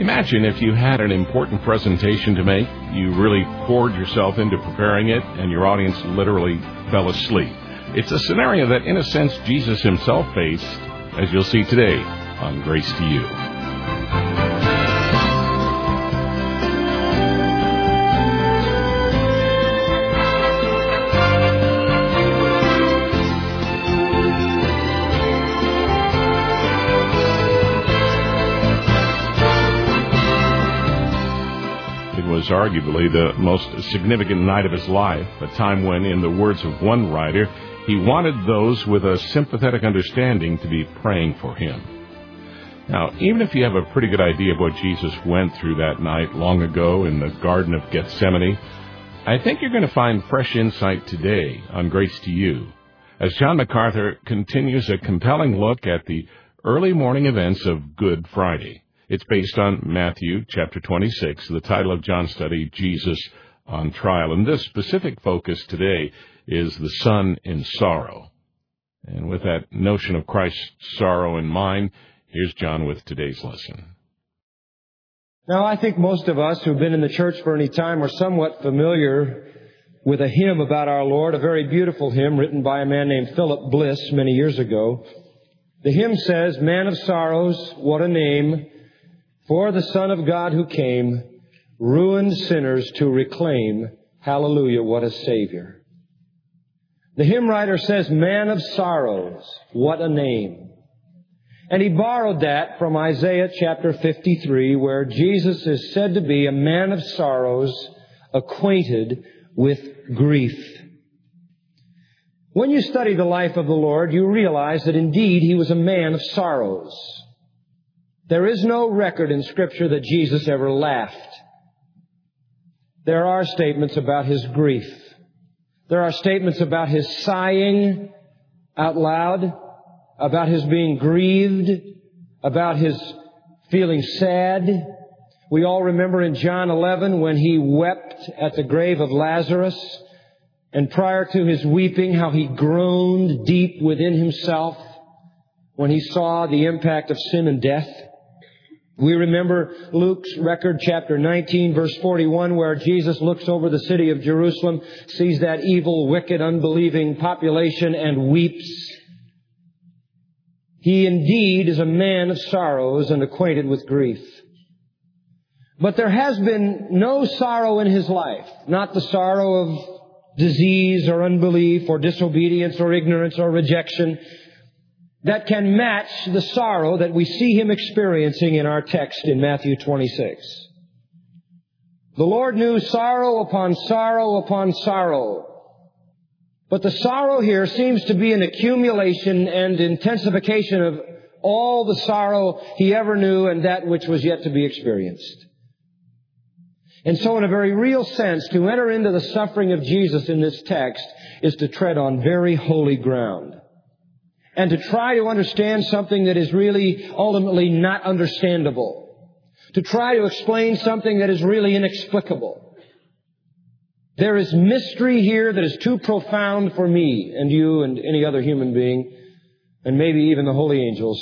Imagine if you had an important presentation to make, you really poured yourself into preparing it, and your audience literally fell asleep. It's a scenario that, in a sense, Jesus himself faced, as you'll see today on Grace to You. Was arguably the most significant night of his life, a time when, in the words of one writer, he wanted those with a sympathetic understanding to be praying for him. Now, even if you have a pretty good idea of what Jesus went through that night long ago in the Garden of Gethsemane, I think you're going to find fresh insight today on Grace to You, as John MacArthur continues a compelling look at the early morning events of Good Friday. It's based on Matthew chapter 26, the title of John's study, Jesus on Trial. And this specific focus today is the Son in Sorrow. And with that notion of Christ's sorrow in mind, here's John with today's lesson. Now, I think most of us who've been in the church for any time are somewhat familiar with a hymn about our Lord, a very beautiful hymn written by a man named Philip Bliss many years ago. The hymn says, "Man of sorrows, what a name, for the Son of God who came, ruined sinners to reclaim. Hallelujah, what a Savior." The hymn writer says, "Man of sorrows, what a name." And he borrowed that from Isaiah chapter 53, where Jesus is said to be a man of sorrows, acquainted with grief. When you study the life of the Lord, you realize that indeed He was a man of sorrows. There is no record in Scripture that Jesus ever laughed. There are statements about His grief. There are statements about His sighing out loud, about His being grieved, about His feeling sad. We all remember in John 11 when He wept at the grave of Lazarus, and prior to His weeping, how He groaned deep within Himself when He saw the impact of sin and death. We remember Luke's record, chapter 19, verse 41, where Jesus looks over the city of Jerusalem, sees that evil, wicked, unbelieving population, and weeps. He indeed is a man of sorrows and acquainted with grief. But there has been no sorrow in His life, not the sorrow of disease or unbelief or disobedience or ignorance or rejection, that can match the sorrow that we see Him experiencing in our text in Matthew 26. The Lord knew sorrow upon sorrow upon sorrow. But the sorrow here seems to be an accumulation and intensification of all the sorrow He ever knew and that which was yet to be experienced. And so in a very real sense, to enter into the suffering of Jesus in this text is to tread on very holy ground. And to try to understand something that is really ultimately not understandable. To try to explain something that is really inexplicable. There is mystery here that is too profound for me and you and any other human being, and maybe even the holy angels.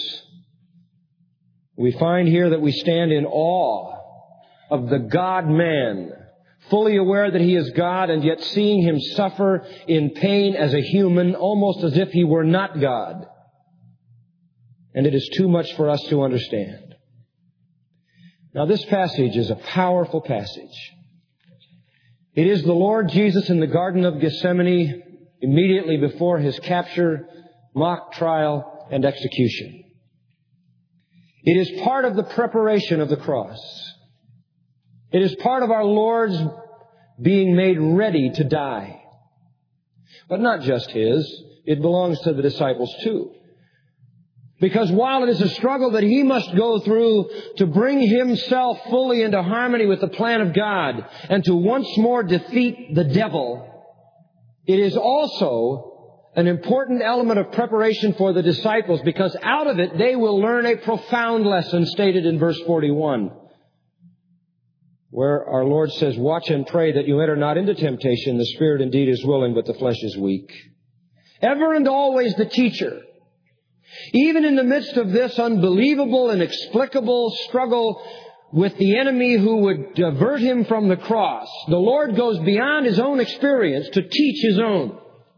We find here that we stand in awe of the God-man, fully aware that He is God, and yet seeing Him suffer in pain as a human, almost as if He were not God. And it is too much for us to understand. Now, this passage is a powerful passage. It is the Lord Jesus in the Garden of Gethsemane, immediately before His capture, mock trial, and execution. It is part of the preparation of the cross. It is part of our Lord's being made ready to die. But not just His, it belongs to the disciples too. Because while it is a struggle that He must go through to bring Himself fully into harmony with the plan of God and to once more defeat the devil, it is also an important element of preparation for the disciples, because out of it they will learn a profound lesson stated in verse 41. Where our Lord says, "Watch and pray that you enter not into temptation. The spirit indeed is willing, but the flesh is weak." Ever and always the teacher, even in the midst of this unbelievable, inexplicable struggle with the enemy who would divert him from the cross, the Lord goes beyond His own experience to teach His own.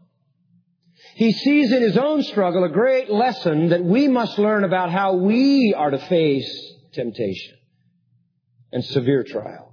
He sees in His own struggle a great lesson that we must learn about how we are to face temptation and severe trial.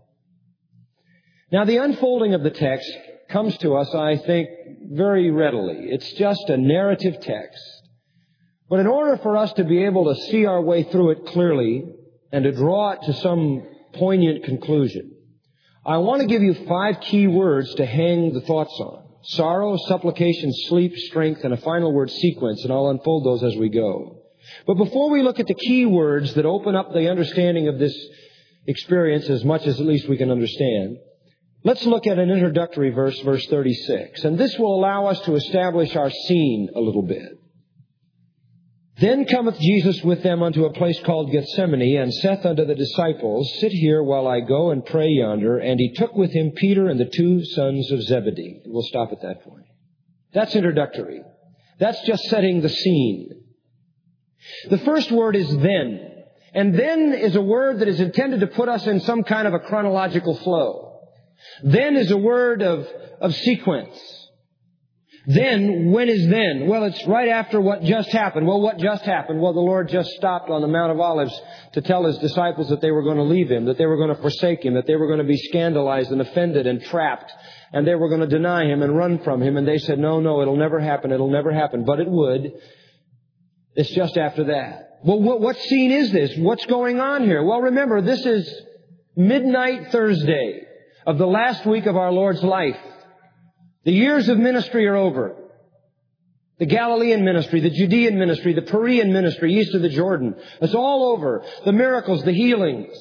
Now, the unfolding of the text comes to us, I think, very readily. It's just a narrative text. But in order for us to be able to see our way through it clearly and to draw it to some poignant conclusion, I want to give you 5 key words to hang the thoughts on. Sorrow, supplication, sleep, strength, and a final word sequence, and I'll unfold those as we go. But before we look at the key words that open up the understanding of this experience as much as at least we can understand, let's look at an introductory verse, verse 36. And this will allow us to establish our scene a little bit. Then cometh Jesus with them unto a place called Gethsemane, and saith unto the disciples, Sit here while I go and pray yonder. And He took with Him Peter and the 2 sons of Zebedee. And we'll stop at that point. That's introductory. That's just setting the scene. The first word is then. And then is a word that is intended to put us in some kind of a chronological flow. Then is a word of sequence. Then, when is then? Well, it's right after what just happened. Well, what just happened? Well, the Lord just stopped on the Mount of Olives to tell His disciples that they were going to leave Him, that they were going to forsake Him, that they were going to be scandalized and offended and trapped, and they were going to deny Him and run from Him. And they said, no, it'll never happen, it'll never happen. But it would. It's just after that. Well, what scene is this? What's going on here? Well, remember, this is midnight Thursday of the last week of our Lord's life. The years of ministry are over. The Galilean ministry, the Judean ministry, the Perean ministry, east of the Jordan. It's all over. The miracles, the healings.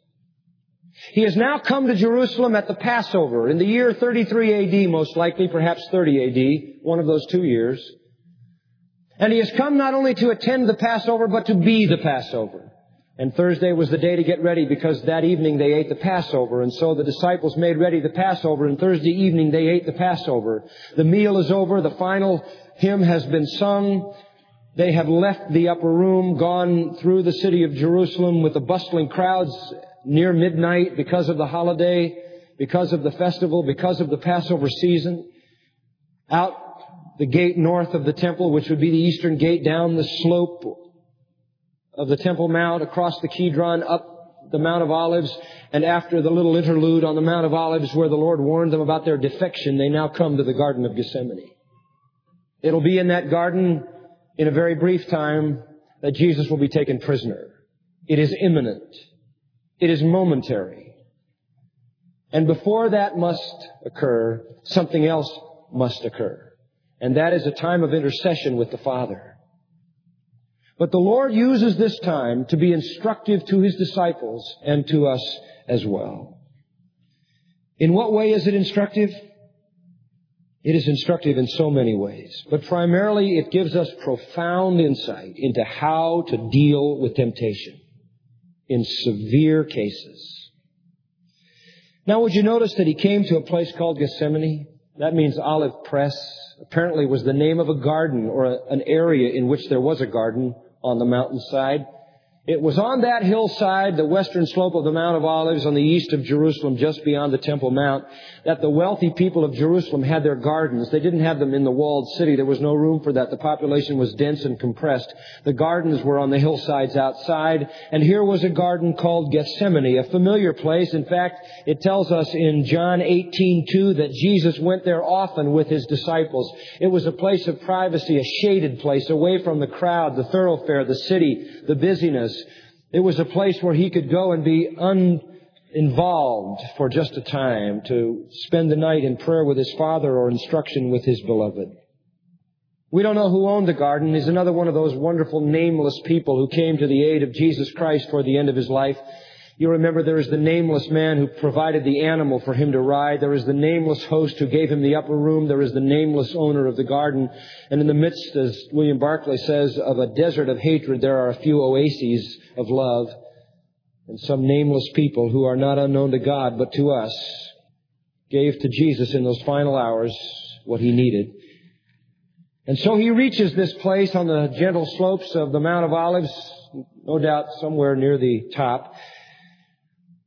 He has now come to Jerusalem at the Passover in the year 33 AD, most likely, perhaps 30 AD, one of those 2 years. And He has come not only to attend the Passover, but to be the Passover. And Thursday was the day to get ready because that evening they ate the Passover. And so the disciples made ready the Passover. And Thursday evening they ate the Passover. The meal is over. The final hymn has been sung. They have left the upper room, gone through the city of Jerusalem with the bustling crowds near midnight because of the holiday, because of the festival, because of the Passover season. Out the gate north of the temple, which would be the eastern gate, down the slope of the Temple Mount, across the Kidron, up the Mount of Olives, and after the little interlude on the Mount of Olives where the Lord warned them about their defection, they now come to the Garden of Gethsemane. It'll be in that garden in a very brief time that Jesus will be taken prisoner. It is imminent. It is momentary. And before that must occur, something else must occur. And that is a time of intercession with the Father. But the Lord uses this time to be instructive to His disciples and to us as well. In what way is it instructive? It is instructive in so many ways. But primarily it gives us profound insight into how to deal with temptation in severe cases. Now, would you notice that He came to a place called Gethsemane? That means olive press. Apparently was the name of a garden or an area in which there was a garden on the mountainside. It was on that hillside, the western slope of the Mount of Olives on the east of Jerusalem, just beyond the Temple Mount, that the wealthy people of Jerusalem had their gardens. They didn't have them in the walled city. There was no room for that. The population was dense and compressed. The gardens were on the hillsides outside. And here was a garden called Gethsemane, a familiar place. In fact, it tells us in John 18:2 that Jesus went there often with His disciples. It was a place of privacy, a shaded place, away from the crowd, the thoroughfare, the city, the busyness. It was a place where He could go and be uninvolved for just a time, to spend the night in prayer with His Father or instruction with His beloved. We don't know who owned the garden. He's another one of those wonderful nameless people who came to the aid of Jesus Christ toward the end of His life. You remember there is the nameless man who provided the animal for Him to ride. There is the nameless host who gave Him the upper room. There is the nameless owner of the garden. And in the midst, as William Barclay says, of a desert of hatred, there are a few oases of love. And some nameless people who are not unknown to God, but to us, gave to Jesus in those final hours what He needed. And so He reaches this place on the gentle slopes of the Mount of Olives, no doubt somewhere near the top.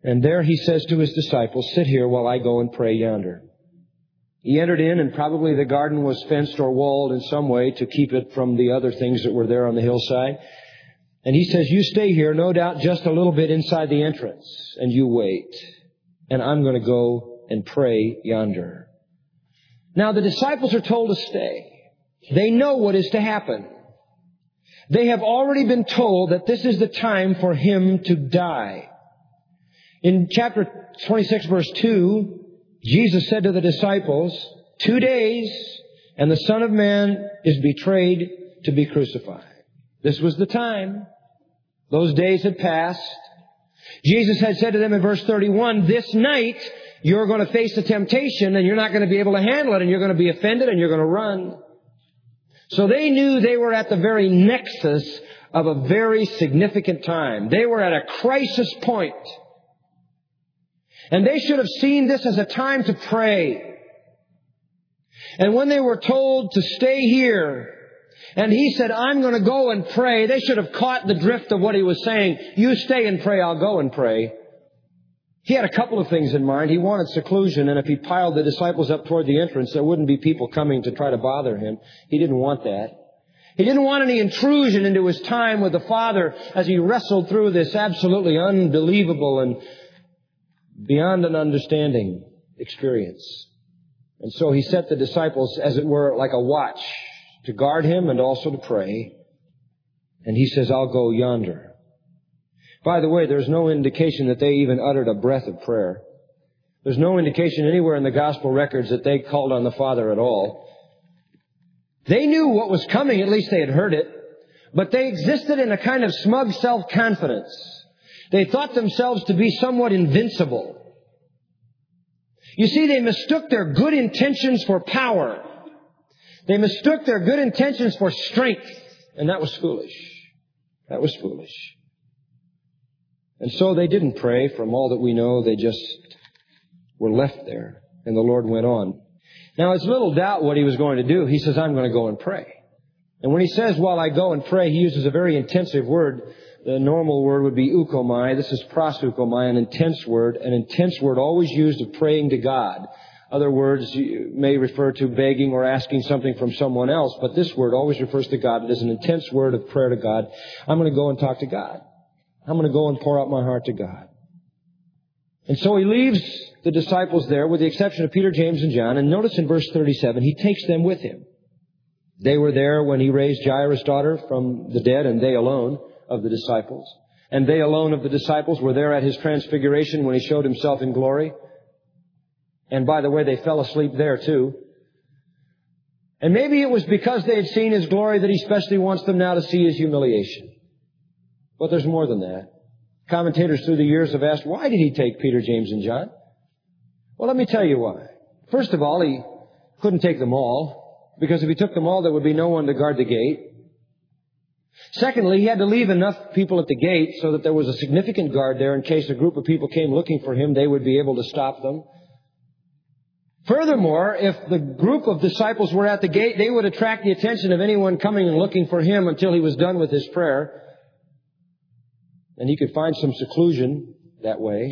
And there he says to his disciples, sit here while I go and pray yonder. He entered in, and probably the garden was fenced or walled in some way to keep it from the other things that were there on the hillside. And he says, you stay here, no doubt just a little bit inside the entrance, and you wait. And I'm going to go and pray yonder. Now the disciples are told to stay. They know what is to happen. They have already been told that this is the time for him to die. In chapter 26, verse 2, Jesus said to the disciples, 2 days, and the Son of Man is betrayed to be crucified. This was the time. Those days had passed. Jesus had said to them in verse 31, this night you're going to face the temptation and you're not going to be able to handle it and you're going to be offended and you're going to run. So they knew they were at the very nexus of a very significant time. They were at a crisis point. And they should have seen this as a time to pray. And when they were told to stay here, and he said, I'm going to go and pray, they should have caught the drift of what he was saying. You stay and pray, I'll go and pray. He had a couple of things in mind. He wanted seclusion, and if he piled the disciples up toward the entrance, there wouldn't be people coming to try to bother him. He didn't want that. He didn't want any intrusion into his time with the Father as he wrestled through this absolutely unbelievable and beyond an understanding experience. And so he set the disciples, as it were, like a watch to guard him and also to pray. And he says, I'll go yonder. By the way, there's no indication that they even uttered a breath of prayer. There's no indication anywhere in the gospel records that they called on the Father at all. They knew what was coming, at least they had heard it, but they existed in a kind of smug self-confidence. They thought themselves to be somewhat invincible. You see, they mistook their good intentions for power. They mistook their good intentions for strength. And that was foolish. That was foolish. And so they didn't pray. From all that we know, they just were left there. And the Lord went on. Now, it's little doubt what he was going to do. He says, I'm going to go and pray. And when he says, while I go and pray, he uses a very intensive word. The normal word would be eukomai. This is proseukomai, an intense word. An intense word always used of praying to God. Other words may refer to begging or asking something from someone else, but this word always refers to God. It is an intense word of prayer to God. I'm going to go and talk to God. I'm going to go and pour out my heart to God. And so he leaves the disciples there, with the exception of Peter, James, and John. And notice in verse 37, he takes them with him. They were there when he raised Jairus' daughter from the dead, and they alone of the disciples. And they alone of the disciples were there at his transfiguration when he showed himself in glory. And by the way, they fell asleep there too. And maybe it was because they had seen his glory that he especially wants them now to see his humiliation. But there's more than that. Commentators through the years have asked, why did he take Peter, James, and John? Well, let me tell you why. First of all, he couldn't take them all, because if he took them all, there would be no one to guard the gate. Secondly, he had to leave enough people at the gate so that there was a significant guard there in case a group of people came looking for him, they would be able to stop them. Furthermore, if the group of disciples were at the gate, they would attract the attention of anyone coming and looking for him until he was done with his prayer. And he could find some seclusion that way.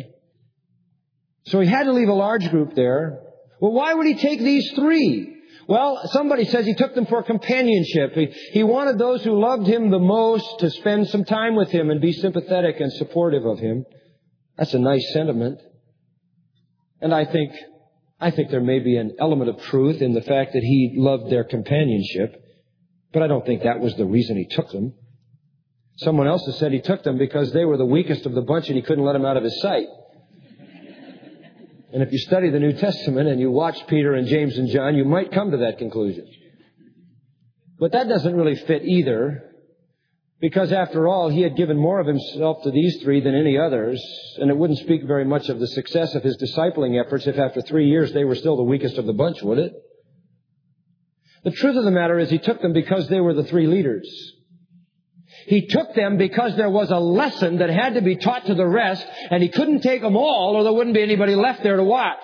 So he had to leave a large group there. Well, why would he take these three? Well, somebody says he took them for companionship. He wanted those who loved him the most to spend some time with him and be sympathetic and supportive of him. That's a nice sentiment. And I think there may be an element of truth in the fact that he loved their companionship. But I don't think that was the reason he took them. Someone else has said he took them because they were the weakest of the bunch and he couldn't let them out of his sight. And if you study the New Testament and you watch Peter and James and John, you might come to that conclusion. But that doesn't really fit either, because after all, he had given more of himself to these three than any others, and it wouldn't speak very much of the success of his discipling efforts if after 3 years they were still the weakest of the bunch, would it? The truth of the matter is he took them because they were the three leaders. He took them because there was a lesson that had to be taught to the rest, and he couldn't take them all or there wouldn't be anybody left there to watch.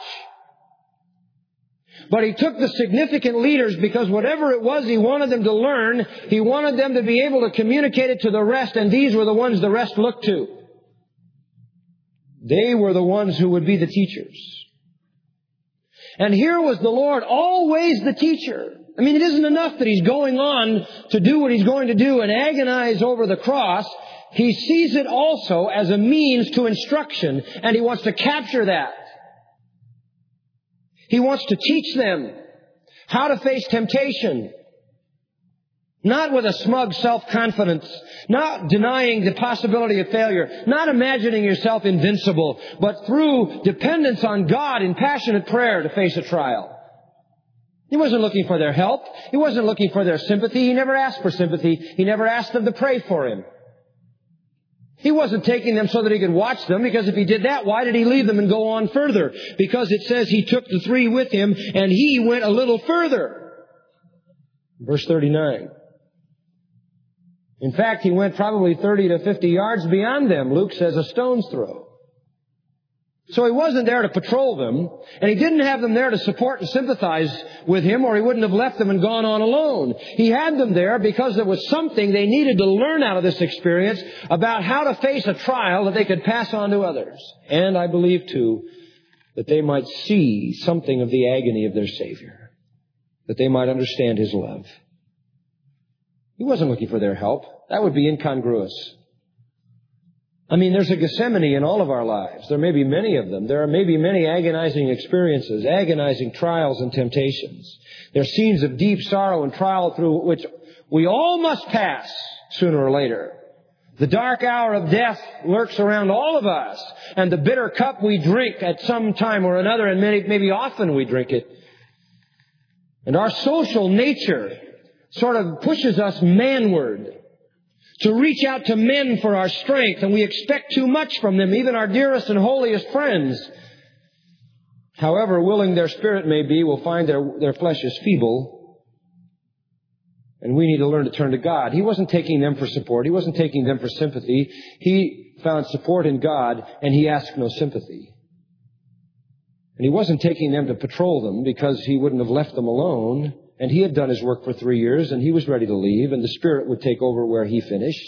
But he took the significant leaders because whatever it was he wanted them to learn, he wanted them to be able to communicate it to the rest, and these were the ones the rest looked to. They were the ones who would be the teachers. And here was the Lord, always the teacher. I mean, it isn't enough that He's going on to do what He's going to do and agonize over the cross. He sees it also as a means to instruction, and He wants to capture that. He wants to teach them how to face temptation. Not with a smug self-confidence, not denying the possibility of failure, not imagining yourself invincible, but through dependence on God in passionate prayer to face a trial. He wasn't looking for their help. He wasn't looking for their sympathy. He never asked for sympathy. He never asked them to pray for Him. He wasn't taking them so that He could watch them, because if He did that, why did He leave them and go on further? Because it says He took the 3 with Him and He went a little further. Verse 39. In fact, He went probably 30 to 50 yards beyond them. Luke says a stone's throw. So He wasn't there to patrol them, and He didn't have them there to support and sympathize with Him, or He wouldn't have left them and gone on alone. He had them there because there was something they needed to learn out of this experience about how to face a trial that they could pass on to others. And I believe, too, that they might see something of the agony of their Savior, that they might understand His love. He wasn't looking for their help. That would be incongruous. I mean, there's a Gethsemane in all of our lives. There may be many of them. There are maybe many agonizing experiences, agonizing trials and temptations. There are scenes of deep sorrow and trial through which we all must pass sooner or later. The dark hour of death lurks around all of us, and the bitter cup we drink at some time or another, and maybe often we drink it. And our social nature sort of pushes us manward to reach out to men for our strength, and we expect too much from them, even our dearest and holiest friends. However willing their spirit may be, we'll find their flesh is feeble, and we need to learn to turn to God. He wasn't taking them for support. He wasn't taking them for sympathy. He found support in God, and He asked no sympathy. And He wasn't taking them to patrol them because He wouldn't have left them alone. And He had done His work for 3 years, and He was ready to leave, and the Spirit would take over where He finished.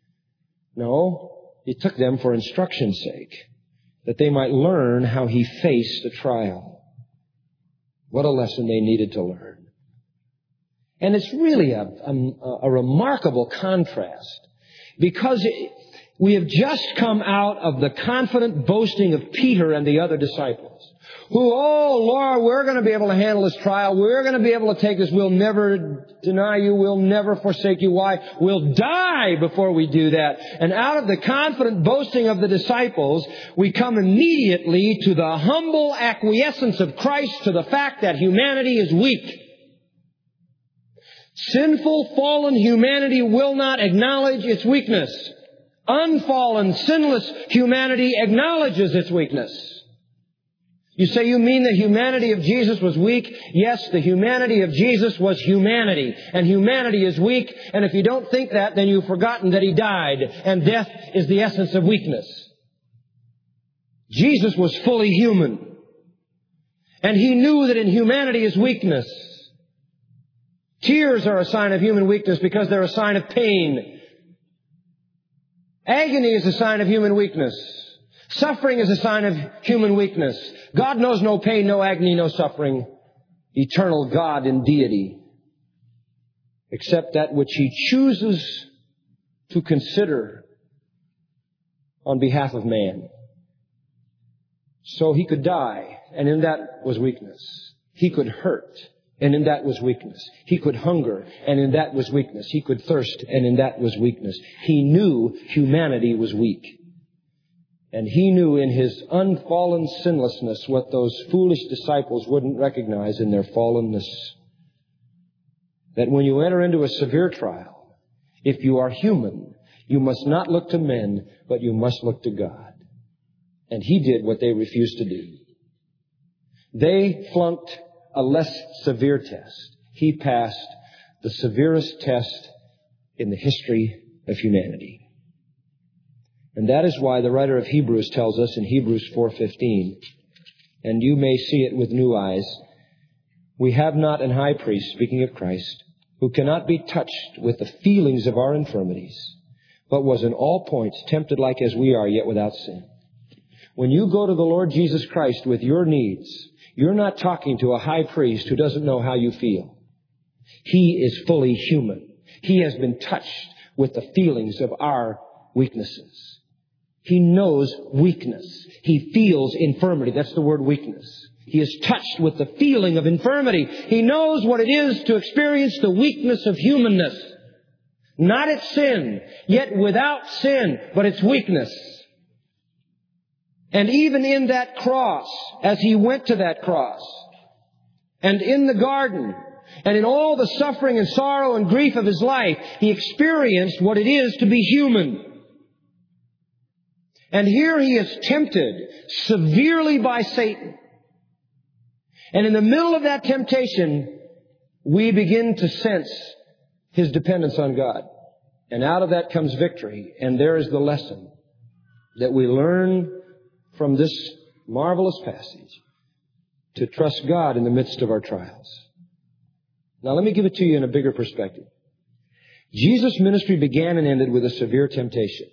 No, He took them for instruction's sake, that they might learn how He faced a trial. What a lesson they needed to learn. And it's really a remarkable contrast, because we have just come out of the confident boasting of Peter and the other disciples, who, oh, Lord, we're going to be able to handle this trial. We're going to be able to take this. We'll never deny You. We'll never forsake You. Why? We'll die before we do that. And out of the confident boasting of the disciples, we come immediately to the humble acquiescence of Christ to the fact that humanity is weak. Sinful, fallen humanity will not acknowledge its weakness. Unfallen, sinless humanity acknowledges its weakness. You say, you mean the humanity of Jesus was weak? Yes, the humanity of Jesus was humanity. And humanity is weak. And if you don't think that, then you've forgotten that He died. And death is the essence of weakness. Jesus was fully human. And He knew that in humanity is weakness. Tears are a sign of human weakness because they're a sign of pain. Agony is a sign of human weakness. Suffering is a sign of human weakness. God knows no pain, no agony, no suffering. Eternal God in deity. Except that which He chooses to consider on behalf of man. So He could die, and in that was weakness. He could hurt, and in that was weakness. He could hunger, and in that was weakness. He could thirst, and in that was weakness. He knew humanity was weak. And He knew in His unfallen sinlessness what those foolish disciples wouldn't recognize in their fallenness. That when you enter into a severe trial, if you are human, you must not look to men, but you must look to God. And He did what they refused to do. They flunked a less severe test. He passed the severest test in the history of humanity. And that is why the writer of Hebrews tells us in Hebrews 4:15, and you may see it with new eyes, we have not an high priest, speaking of Christ, who cannot be touched with the feelings of our infirmities, but was in all points tempted like as we are, yet without sin. When you go to the Lord Jesus Christ with your needs, you're not talking to a high priest who doesn't know how you feel. He is fully human. He has been touched with the feelings of our weaknesses. He knows weakness. He feels infirmity. That's the word weakness. He is touched with the feeling of infirmity. He knows what it is to experience the weakness of humanness. Not its sin, yet without sin, but its weakness. And even in that cross, as He went to that cross, and in the garden, and in all the suffering and sorrow and grief of His life, He experienced what it is to be human. And here He is tempted severely by Satan. And in the middle of that temptation, we begin to sense His dependence on God. And out of that comes victory. And there is the lesson that we learn from this marvelous passage, to trust God in the midst of our trials. Now let me give it to you in a bigger perspective. Jesus' ministry began and ended with a severe temptation.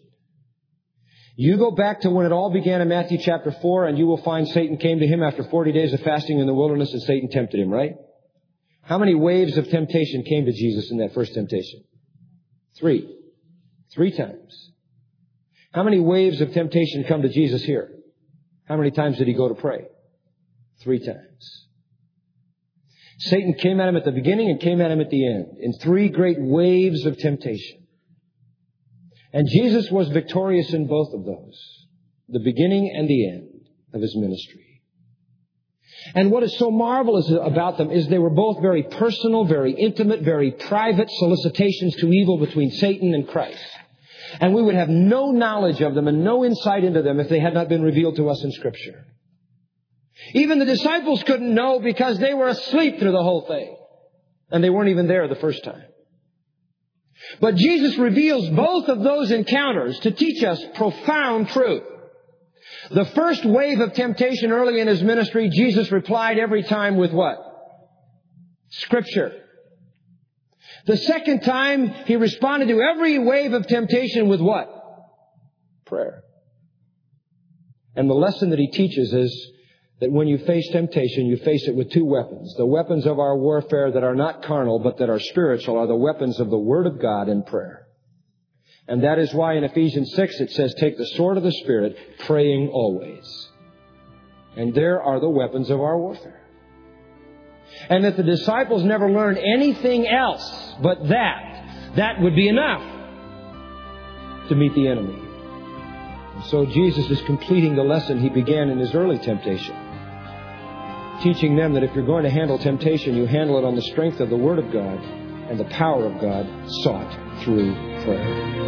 You go back to when it all began in Matthew chapter 4, and you will find Satan came to Him after 40 days of fasting in the wilderness, and Satan tempted Him, right? How many waves of temptation came to Jesus in that first temptation? 3. 3 times. How many waves of temptation come to Jesus here? How many times did He go to pray? 3 times. Satan came at Him at the beginning and came at Him at the end in 3 great waves of temptation. And Jesus was victorious in both of those, the beginning and the end of His ministry. And what is so marvelous about them is they were both very personal, very intimate, very private solicitations to evil between Satan and Christ. And we would have no knowledge of them and no insight into them if they had not been revealed to us in Scripture. Even the disciples couldn't know because they were asleep through the whole thing. And they weren't even there the first time. But Jesus reveals both of those encounters to teach us profound truth. The first wave of temptation early in His ministry, Jesus replied every time with what? Scripture. The second time, He responded to every wave of temptation with what? Prayer. And the lesson that He teaches is that when you face temptation, you face it with 2 weapons. The weapons of our warfare that are not carnal, but that are spiritual, are the weapons of the Word of God and prayer. And that is why in Ephesians 6 it says, take the sword of the Spirit, praying always. And there are the weapons of our warfare. And that the disciples never learned anything else but that would be enough to meet the enemy. And so Jesus is completing the lesson He began in His early temptation, teaching them that if you're going to handle temptation, you handle it on the strength of the Word of God and the power of God sought through prayer.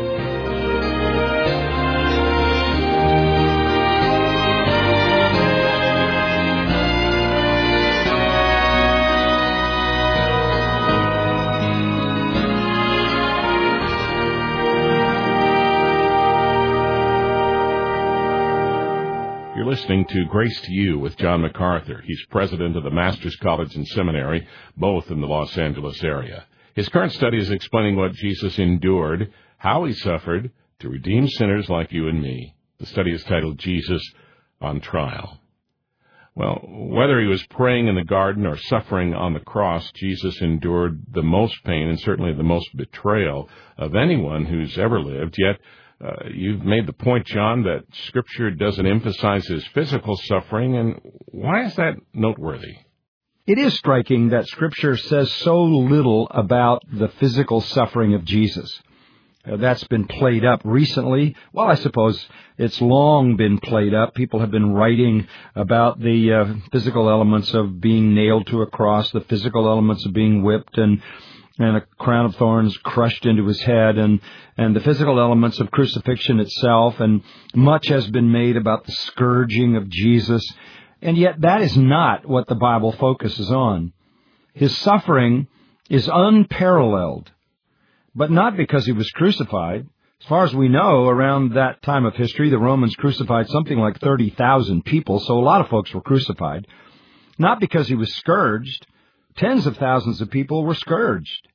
Listening to Grace to You with John MacArthur. He's president of the Master's College and Seminary, both in the Los Angeles area. His current study is explaining what Jesus endured, how He suffered to redeem sinners like you and me. The study is titled Jesus on Trial. Well, whether He was praying in the garden or suffering on the cross, Jesus endured the most pain and certainly the most betrayal of anyone who's ever lived, yet you've made the point, John, that Scripture doesn't emphasize His physical suffering, and why is that noteworthy? It is striking that Scripture says so little about the physical suffering of Jesus. That's been played up recently. Well, I suppose it's long been played up. People have been writing about the physical elements of being nailed to a cross, the physical elements of being whipped, and a crown of thorns crushed into His head, and the physical elements of crucifixion itself, and much has been made about the scourging of Jesus, and yet that is not what the Bible focuses on. His suffering is unparalleled, but not because He was crucified. As far as we know, around that time of history, the Romans crucified something like 30,000 people, so a lot of folks were crucified. Not because He was scourged. Tens of thousands of people were scourged.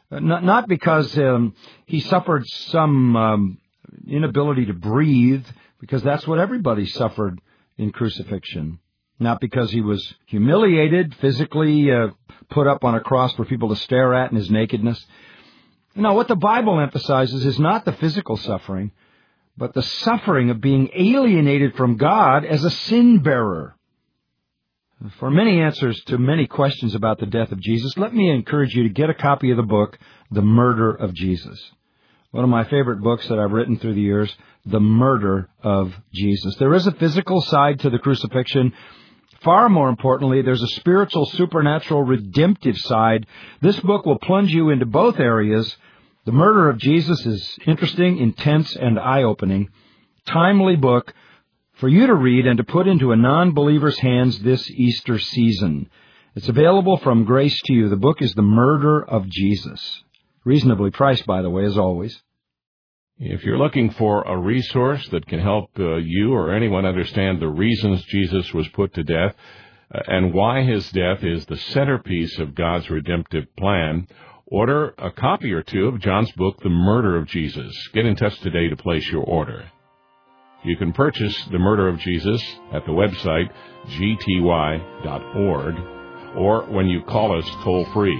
Not because He suffered some inability to breathe because that's what everybody suffered in crucifixion. Not because he was humiliated, physically put up on a cross for people to stare at in his nakedness. No, what the Bible emphasizes is not the physical suffering, but the suffering of being alienated from God as a sin bearer. For many answers to many questions about the death of Jesus, let me encourage you to get a copy of the book, The Murder of Jesus. One of my favorite books that I've written through the years, The Murder of Jesus. There is a physical side to the crucifixion. Far more importantly, there's a spiritual, supernatural, redemptive side. This book will plunge you into both areas. The Murder of Jesus is interesting, intense, and eye-opening. Timely book for you to read and to put into a non-believer's hands this Easter season. It's available from Grace to You. The book is The Murder of Jesus. Reasonably priced, by the way, as always. If you're looking for a resource that can help you or anyone understand the reasons Jesus was put to death and why his death is the centerpiece of God's redemptive plan, order a copy or two of John's book, The Murder of Jesus. Get in touch today to place your order. You can purchase The Murder of Jesus at the website gty.org, or when you call us toll-free,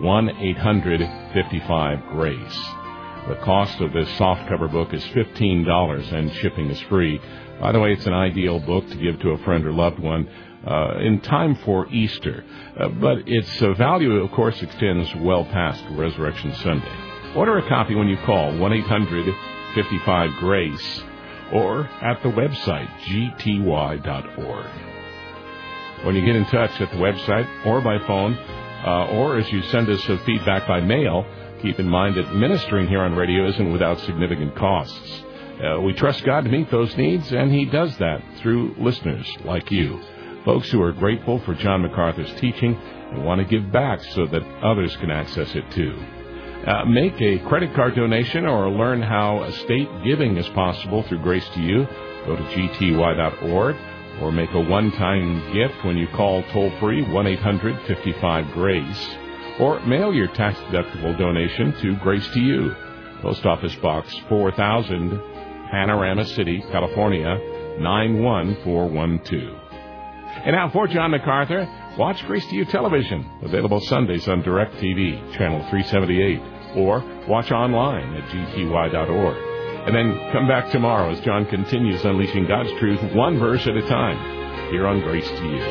1-800-55-GRACE. The cost of this softcover book is $15, and shipping is free. By the way, it's an ideal book to give to a friend or loved one in time for Easter. But its value, of course, extends well past Resurrection Sunday. Order a copy when you call 1-800-55-GRACE or at the website gty.org. When you get in touch at the website or by phone, or as you send us feedback by mail, keep in mind that ministering here on radio isn't without significant costs. We trust God to meet those needs, and He does that through listeners like you, folks who are grateful for John MacArthur's teaching and want to give back so that others can access it too. Make a credit card donation or learn how estate giving is possible through Grace to You. Go to gty.org or make a one-time gift when you call toll-free 1-800-55-GRACE. Or mail your tax-deductible donation to Grace to You, Post Office Box 4000, Panorama City, California, 91412. And now for John MacArthur, watch Grace to You Television, available Sundays on DirecTV, Channel 378, or watch online at gty.org. And then come back tomorrow as John continues unleashing God's truth one verse at a time, here on Grace to You.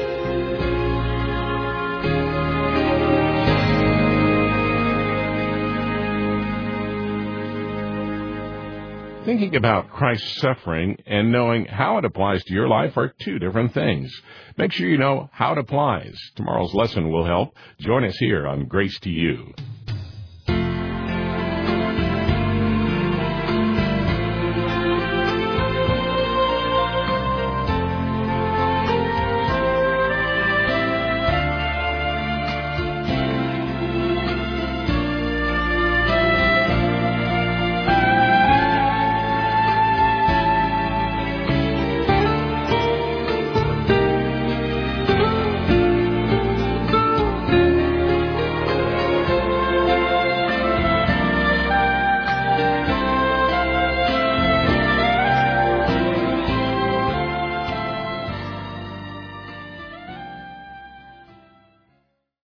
Thinking about Christ's suffering and knowing how it applies to your life are two different things. Make sure you know how it applies. Tomorrow's lesson will help. Join us here on Grace to You.